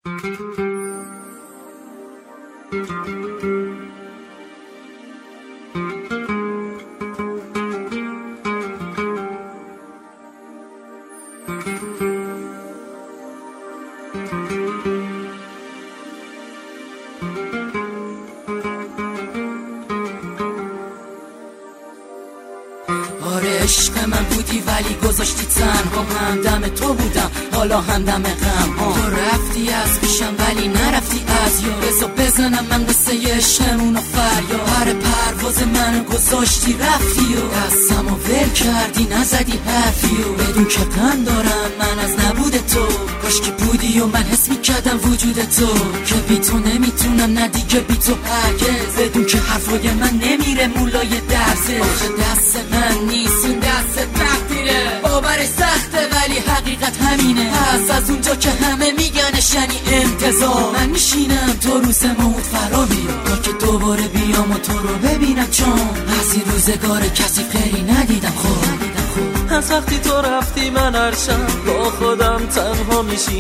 آره عشق من بودی ولی گذاشتی تنها، هم دم تو بودم حالا هم دم غم. تو رفتی از پیشم ولی نرفتی از یار، بزا بزنم من قصه عشقمون و فریاد. هر پرواز منو گذاشتی رفتی و دستم و ول کردی نزدی حرفی و بدون که غم دارم من از نبود تو. کاش که بودی و من حس میکردم وجود تو، که بی تو نمیتونم نه دیگه بی تو هرگز. بدون که حرفای من نمیره مولای درزه، آخه دست من نیست این دست تقدیره. باورش سخته ولی حقیقت همینه، پس از اونجا که همه میگنش یعنی انتظار. من میشینم تو روز موت فرا بیاد تا که دوباره بیام و تو رو ببینم، چون از این روزگار کسی خیلی ندیدم. از وقتی تو رفتی من هر شب با خودم تنها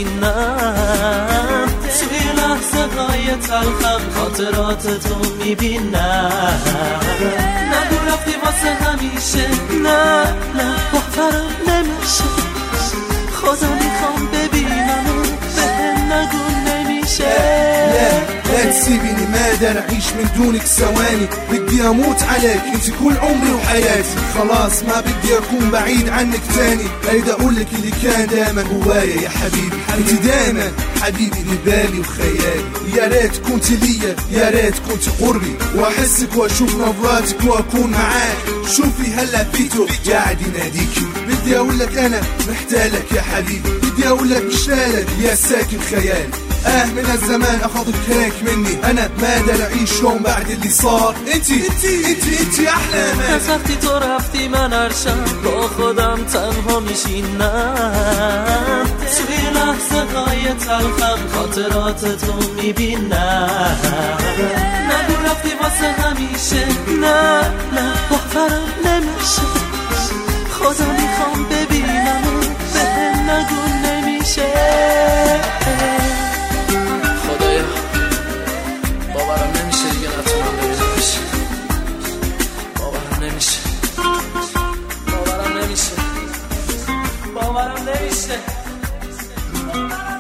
میشینم، توی لحظه های تلخم خاطرات تو میبینم. نگو رفتی واسه همیشه، نه باورم نمیشه، خدا میخوام ببینم به نگو نمیشه. لا تسيبيني ما اقدر اعيش من دونك ثواني، بدي اموت عليك انت كل عمري وحياتي. خلاص ما بدي اكون بعيد عنك تاني، اريد اقولك اللي كان دايما جوايا يا حبيبي. انت دايما حبيبي لبالي وخيالي، يا ريت كنت ليا يا ريت كنت قربي، واحسك واشوف نظراتك واكون معاك. شوفي هلا فيتو قاعد يناديكي، بدي اقولك انا محتاجك يا حبيبي، بدي اقولك مشتاقلك يا ساكن خيالي. من الزمان اخذك هيك مني، انا ما اقدر اعيش يوم بعد اللي صار. انتي احلى من. از وقتی تو رفتی من هر شب با خودم تنها میشینم، توی لحظه های تلخم خاطرات تو میبینم. نگو رفتی واسه همیشه، نه باورم نمیشه، خدا میخوام ببینم به نگو نمیشه. باورم نمیشه دیگه نتونم ببینمش، باورم نمیشه، باورم نمیشه، باورم نمیشه.